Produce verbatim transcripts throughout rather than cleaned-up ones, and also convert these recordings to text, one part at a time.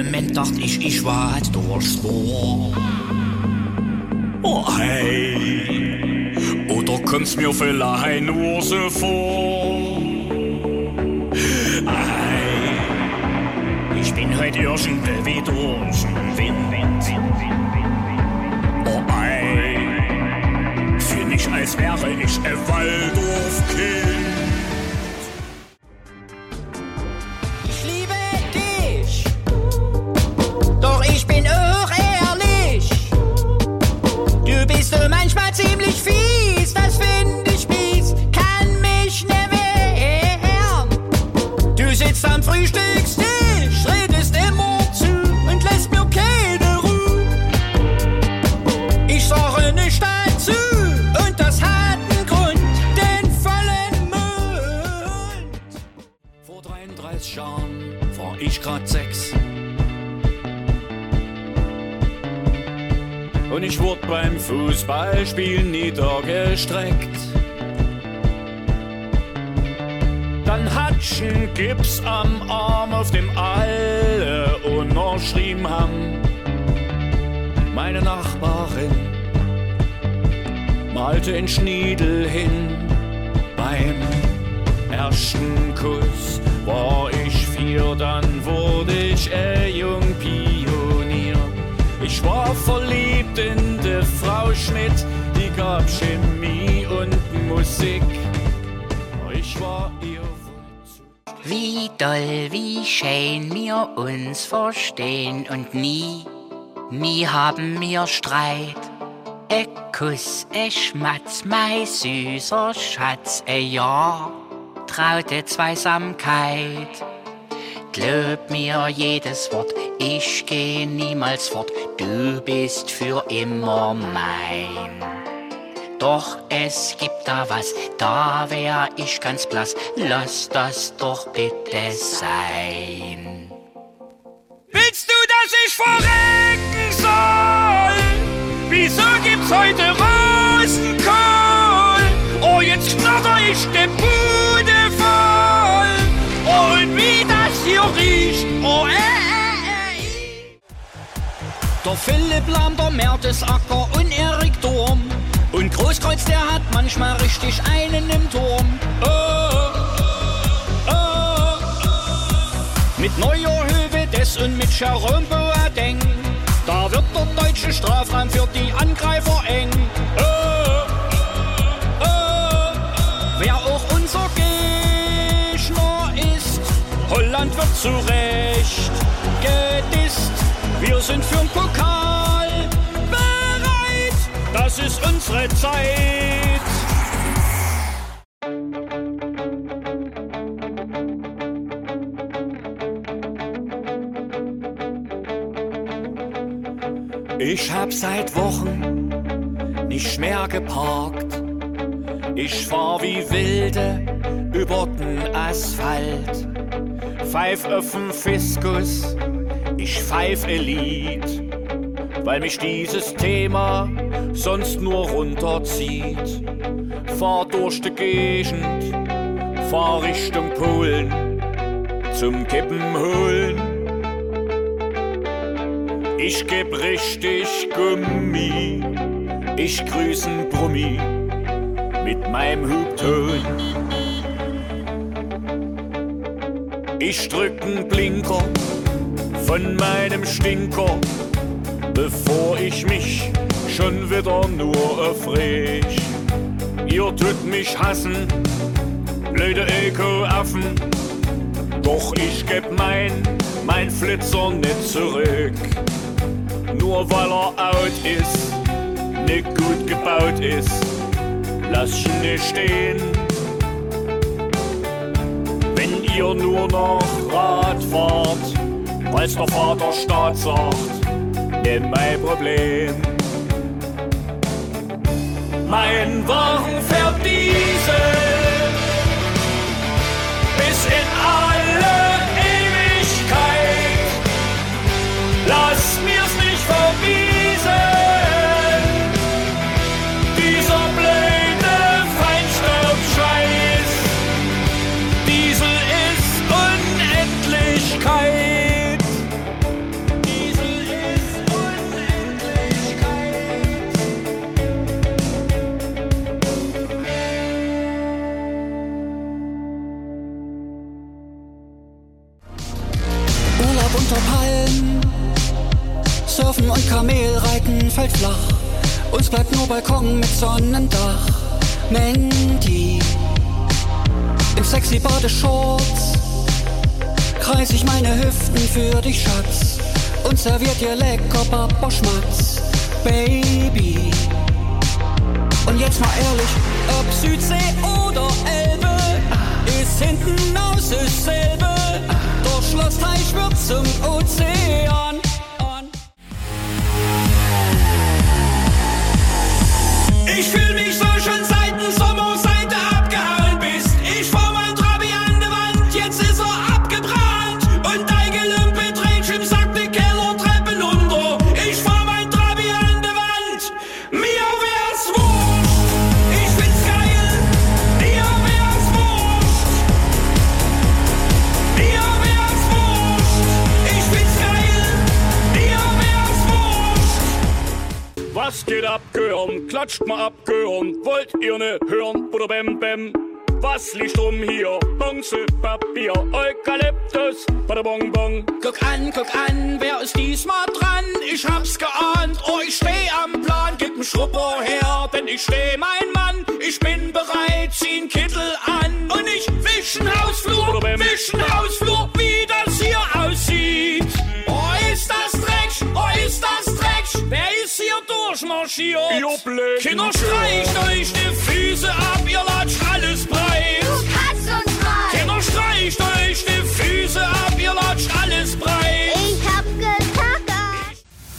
Moment dacht ich, ich war halt durchs Moor. Oh hey, oder kommt's mir vielleicht nur so vor? Hey, ich bin heute irgendwie wie durch den Wind. Oh hey, fühl mich als wäre ich ein Waldorfkind. Ich liebe dich, doch ich bin auch ehrlich. Du bist so manchmal ziemlich fies, das find ich mies, kann mich ne wehren. Du sitzt am Frühstückstisch, redest immer zu und lässt mir keine Ruhe. Ich sage nicht dazu und das hat einen Grund, den vollen Mund. Vor dreiunddreißig Jahren war ich grad sechs. Und ich wurde beim Fußballspielen niedergestreckt. Dann hat's einen Gips am Arm, auf dem alle unterschrieben haben. Meine Nachbarin malte in Schniedel hin. Beim ersten Kuss war ich vier, dann wurde ich ein Jungpionier. Ich war verliebt in die Frau Schmidt, die gab Chemie und Musik. Ich war ihr Wunsch. Wie doll, wie schön wir uns verstehen und nie, nie haben wir Streit. E Kuss, e Schmatz, mein süßer Schatz, e Ja, traute Zweisamkeit. Glaub mir jedes Wort, ich geh niemals fort, du bist für immer mein. Doch es gibt da was, da wär ich ganz blass, lass das doch bitte sein. Willst du, dass ich verrecken soll? Wieso gibt's heute Rosenkohl? Oh, jetzt knatter ich de Bude voll. Oh, und wie das hier riecht, oh, äh, äh, äh. Der Philipp Lahm, der Mertesacker und Erik Durm. Und Großkreuz, der hat manchmal richtig einen im Turm. Oh, oh, oh. Mit Neuer Hövedes und mit Jerome Boateng, da wird der deutsche Strafraum für die Angreifer eng. Oh, oh. Wer auch unser Gegner ist, Holland wird zu Recht gedisst. Wir sind für'n Pokal bereit, das ist unsere Zeit. Ich hab seit Wochen nicht mehr geparkt. Ich fahr wie Wilde über den Asphalt. Pfeif öff'n Fiskus, ich pfeif Elite, weil mich dieses Thema sonst nur runterzieht. Fahr durch die Gegend, fahr Richtung Polen, zum Kippen holen. Ich geb richtig Gummi, ich grüß'n Brummi mit meinem Hubton. Ich drück'n Blinker von meinem Stinker, bevor ich mich schon wieder nur erfrech. Ihr tut mich hassen, blöde Öko-Affen, doch ich geb mein, mein Flitzer nicht zurück. Nur weil er out ist, nicht gut gebaut ist, lass ihn nicht stehen. Wenn ihr nur noch Rad fahrt, weil's der Vaterstaat sagt, nicht mein Problem. Mein Wagen fährt Diesel bis in alle Ewigkeit. Lass mir's nicht verbiesen, dieser blöde Feinstaubscheiß. Diesel ist Unendlichkeit. unter Palmen, Surfen und Kamelreiten fällt flach. Uns bleibt nur Balkon mit Sonnendach. Mandy, in sexy Badeshorts kreis ich meine Hüften für dich, Schatz, und serviert dir lecker Papaschmatz, Baby. Und jetzt mal ehrlich, ob Südsee oder Elbe, ist hinten aus dasselbe. Durch Schloss Teich wird zum Ozean. Ich fühl mich so schon seit dem Sommer, seit du abgehauen bist. Ich fahr mein Trabi an der Wand, jetzt ist er abgebrannt. Und dein Gelümpe dreht im Sack die Kellertreppen runter. Ich fahr mein Trabi an der Wand, mir wär's wurscht. Ich find's geil, mir wär's wurscht. Mir wär's wurscht. Ich find's geil, mir wär's wurscht. Was geht ab, Gehirn? Klatscht mal ab, Gehirn. Wollt ihr ne hören? Oder bäm, bäm? Was liegt rum hier? Bronzepapier, Eukalyptus, bada bong bong. Guck an, guck an, wer ist diesmal dran? Ich hab's geahnt, oh, ich steh am Plan. Gib n Schrupper her, denn ich steh mein Mann. Ich bin bereit, zieh n Kittel an. Und ich wisch n Hausflur, wisch n Hausflur, wie das hier aussieht. Oh, ist das Dreck, oh, ist das Dreck. Wer ist hier durchmarschiert? Ihr blöden Kinder, streicht euch die Füße ab, ihr latscht alles breit. Du kannst uns mal. Kinder, streicht euch die Füße ab, ihr latscht alles breit. Ich hab getackert.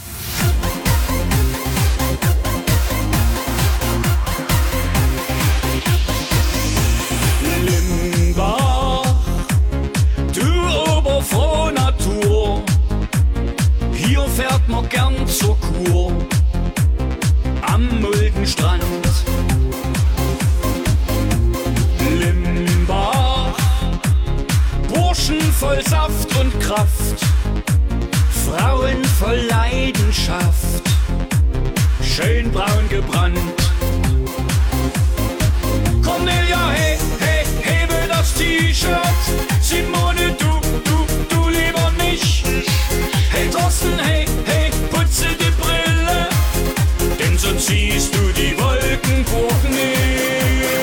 Limbach, du oberfrohe Natur, hier fährt man gern zur Kur, am Muldenstrand. Limbach, Burschen voll Saft und Kraft, Frauen voll Leidenschaft, schön braun gebrannt. Cornelia, hey, hey, hebe das T-Shirt. Simone, du, du, du lieber nicht. Hey Thorsten, hey, hey, putze die Brille, denn sonst siehst du die Wolkenburg nicht.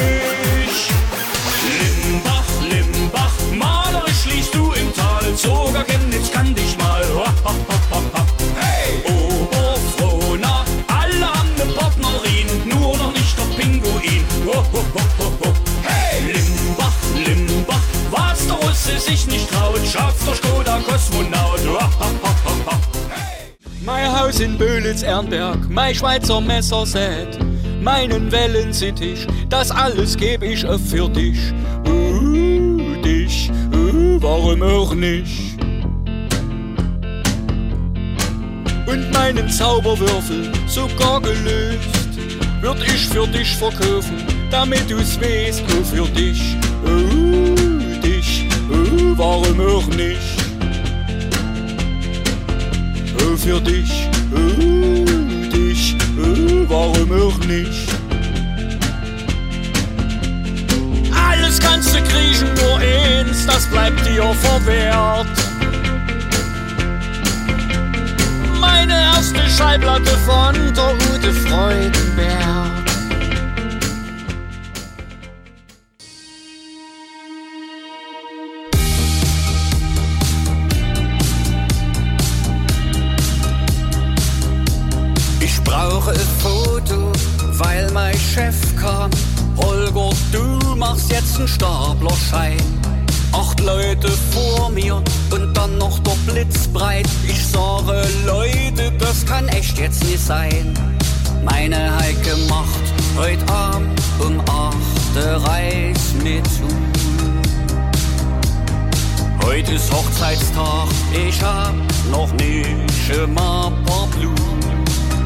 Limbach, Limbach, malerisch liegst du im Tal, sogar Chemnitz kann dich mal. Hey, Oberfrohna, alle haben ne Partnerin, nur noch nicht der Pinguin. Hey, Limbach, Limbach, was der Russe sich nicht traut, schafft der Skoda Kosmonaut. Mein Haus in Böhlitz-Ernberg, mein Schweizer Messerset, meinen Wellensittich, das alles geb ich für dich. Uh, dich, uh, warum auch nicht? Und meinen Zauberwürfel, sogar gelöst, würd ich für dich verkaufen, damit du's weißt, nur für dich. Uh, dich, uh, warum auch nicht? Oh, für dich, oh, dich, oh, warum auch nicht? Alles kannst du kriechen, nur eins, das bleibt dir verwehrt. Meine erste Schallplatte von der Ute Freudenberg. Ich brauche ein Foto, weil mein Chef kam. Holger, du machst jetzt einen Staplerschein. Acht Leute vor mir und dann noch der Blitzbreit. Ich sage, Leute, das kann echt jetzt nicht sein. Meine Heike macht heute Abend um acht Reis mit zu. Heute ist Hochzeitstag, ich hab noch nicht mal paar Blumen.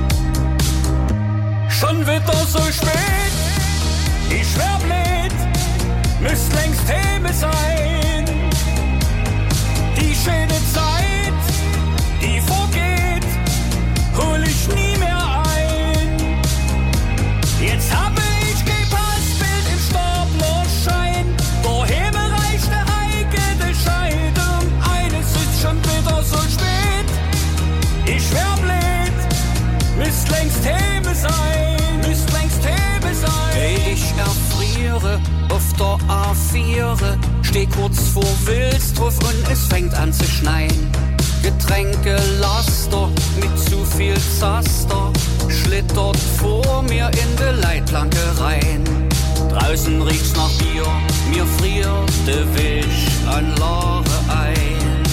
Schon wieder so spät, ich wär blöd, müsst längst Hebe sein. Die schöne Zeit, die vorgeht, hol ich nie mehr ein. Jetzt habe ich kein Passbild im Staplerschein, der Hebe reicht der Heike, der Scheidung, eines ist schon wild. kurz vor Wilsdruff und es fängt an zu schneien. Getränkelaster mit zu viel Zaster schlittert vor mir in de Leitplanke rein. Draußen riecht's nach Bier, mir friert de Wischanlage ein.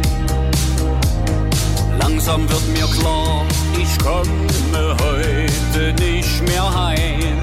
Langsam wird mir klar, ich komme heute nicht mehr heim.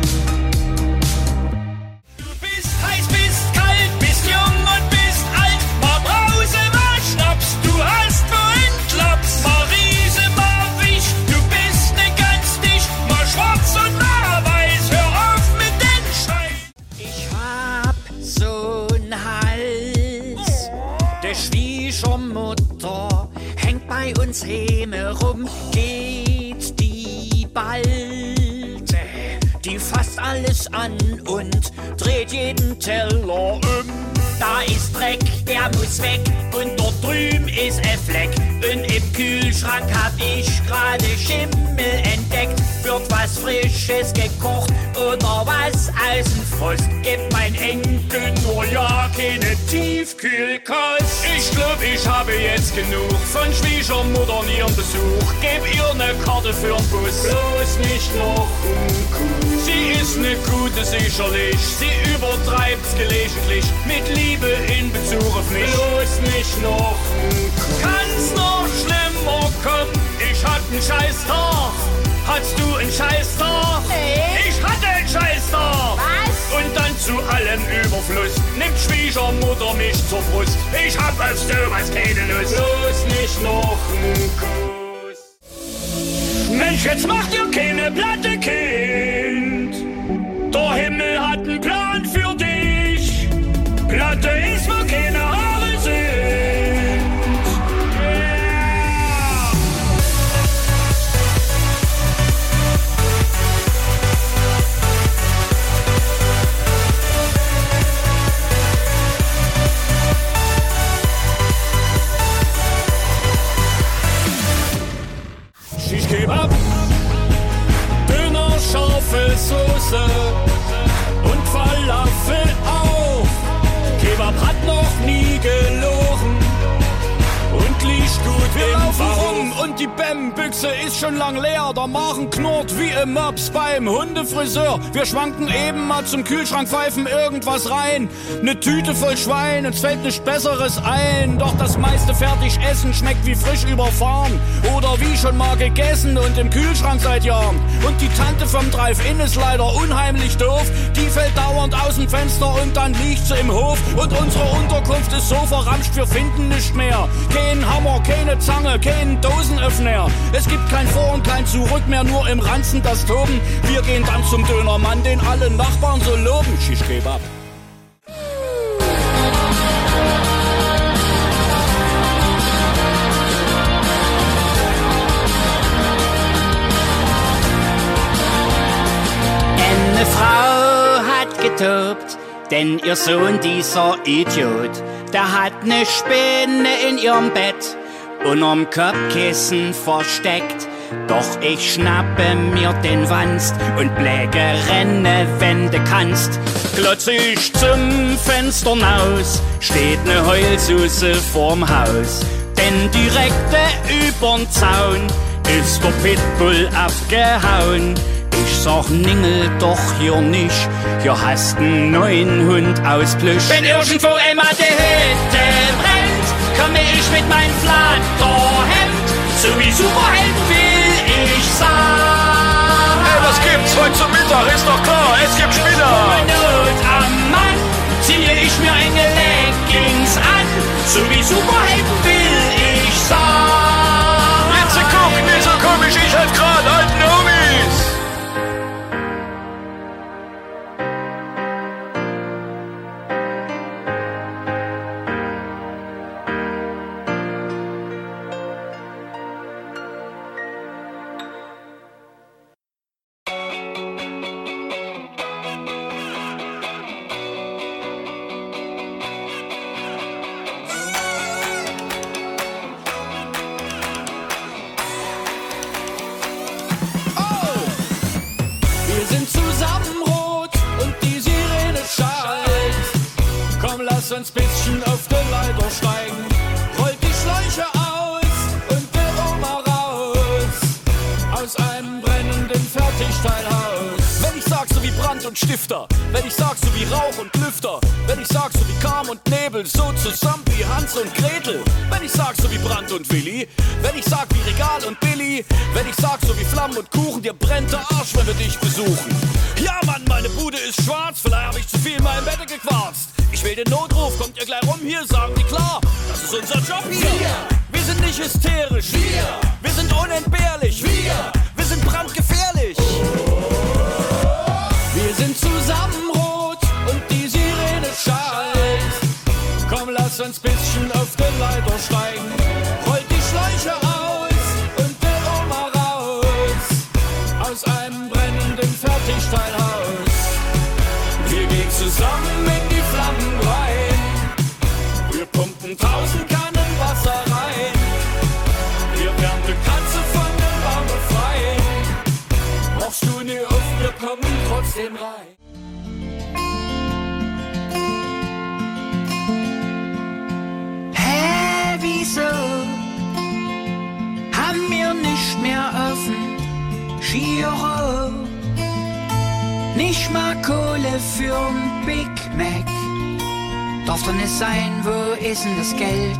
Du bist heiß, bist kalt, bist jung und bist alt. Mal Brause, mal Schnaps, du hast vorhin Klaps. Mal Riese, mal Wicht, du bist ne ganz dicht. Mal schwarz und mal weiß, hör auf mit den Scheiß. Ich hab so'n Hals, der Schwiegermutter hängt bei uns Häme rum, geht die bald. Die fasst alles an und dreht jeden Teller um. Da ist Dreck, der muss weg und dort drüben ist ein Fleck. Und im Kühlschrank hab ich gerade Schimmel entdeckt. Wird was Frisches gekocht oder was aus dem Frost? Gibt mein Enkel nur ja keine Tiefkühlkost. Ich glaub, ich habe jetzt genug von Schwiegermutter und ihrem Besuch. Geb ihr ne Karte für'n Bus, bloß nicht noch ein Kuh. Sie ist ne Gute sicherlich, sie übertreibt's gelegentlich mit Liebe in Bezug auf mich. Bloß nicht noch ein Kuh. Kann's noch schlimmer kommen? Ich hatte einen Scheißtag. Hattest du einen Scheißtag? Nee. Ich hatte einen Scheißtag. Was? Und dann zu allem Überfluss nimmt Schwiegermutter mich zur Brust. Ich hab auf sowas keine Lust. Bloß nicht noch ein Kuss. Mensch, jetzt macht ihr keine Platte, Kind. Der Himmel hat einen Plan für dich. Platte ist, wo keine Haare sind. Yeah. Schischkebab, Döner, scharfe Soße und Falafel auch. Kebab hat noch nie gelogen und liegt gut Wir im laufen Bauch. Rum und die Bäm-Büchse ist schon lang leer. Der Magen knurrt wie im Mops beim Hundefriseur. Wir schwanken eben mal zum Kühlschrank, pfeifen irgendwas rein. Ne Tüte voll Schwein, uns fällt nichts Besseres ein. Doch das meiste Fertigessen schmeckt wie frisch überfahren. Oder wie schon mal gegessen und im Kühlschrank seit Jahren. Und die Tante vom Drive-In ist leider unheimlich doof. Die fällt dauernd aus dem Fenster und dann liegt sie im Hof. Und unsere Unterkunft ist so verramscht, wir finden nicht mehr. Kein Hammer, keine Zange, kein Dosenöffner. Es gibt kein Vor- und kein Zurück mehr, nur im Ranzen das Toben. Wir gehen dann zum Dönermann, den alle Nachbarn so loben. Schischkebab. Eine Frau hat getobt, denn ihr Sohn, dieser Idiot, der hat ne Spinne in ihrem Bett unterm Kopfkissen versteckt. Doch ich schnappe mir den Wanst und bläge renne, wenn du kannst. Glotz ich zum Fenster naus, steht ne Heulsuse vorm Haus. Denn direkt übern Zaun ist der Pitbull abgehauen. Ich sag, ningel doch hier nicht, hier hast n neuen Hund aus Plüsch. Wenn irgendwo einmal die Hütte brennt, komme ich mit meinem Flatterhemd, so wie Superhelden will ich sein. Hey, was gibt's heute zum Mittag? Ist doch klar, es gibt Spinner. Bei Not am Mann ziehe ich mir eine Leggings an, so wie Superhelden will ich sein. Jetzt guck, nicht so komisch, ich helf grad alten Homies. Leiter steigen, rollt die Schläuche aus und der Oma raus, aus einem brennenden Fertigteilhaus. Wenn ich sag so wie Brand und Stifter, wenn ich sag so wie Rauch und Lüfter, wenn ich sag so wie Karm und Nebel, so zusammen wie Hans und Gretel, wenn ich sag so wie Brand und Willi, wenn ich sag wie Regal und Billy, wenn ich sag so wie Flammen und Kuchen, dir brennt der Arsch, wenn wir dich besuchen. Ja Mann, meine Bude ist schwarz, vielleicht hab ich zu viel in meinem Bett gequarzt. Ich will den Notruf, kommt ihr gleich rum hier, sagen die klar, das ist unser Job hier. Wir, wir sind nicht hysterisch, wir, wir sind unentbehrlich, wir, wir sind brandgefährlich. Wir sind zusammen rot und die Sirene schallt. Komm, lass uns bisschen auf den Leiter steigen. Rollt die Schläuche aus und der Oma raus, aus einem brennenden Fertigteilhaus. Wir gehen zusammen in die Flammen rein. Wir pumpen tausend Kannen Wasser rein. Wir wärmen die Katze von der Wärme frei. Machst du nie auf, wir kommen trotzdem rein. Hä, wieso haben wir nicht mehr offen? Giro, nicht mal Kohle für'n Big Mac. Darf doch nicht sein, wo ist denn das Geld?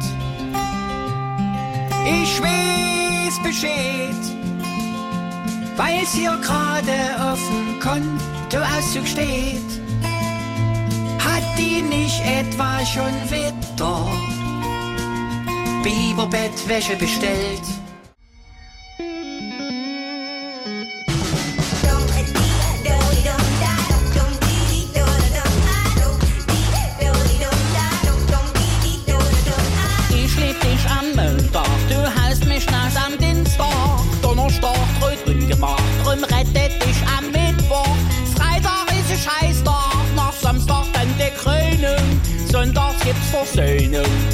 Ich weiß Bescheid, weil's hier gerade auf dem Kontoauszug steht. Hat die nicht etwa schon wieder Biberbettwäsche bestellt? Ich lieb dich am Montag, du haust mich nass am Dienstag. Donnerstag Tröten gemacht, drum rettet dich am Mittwoch. Freitag ist ein Scheißtag, nach Samstag dann die Krönung. Sonntags gibt's Versöhnung.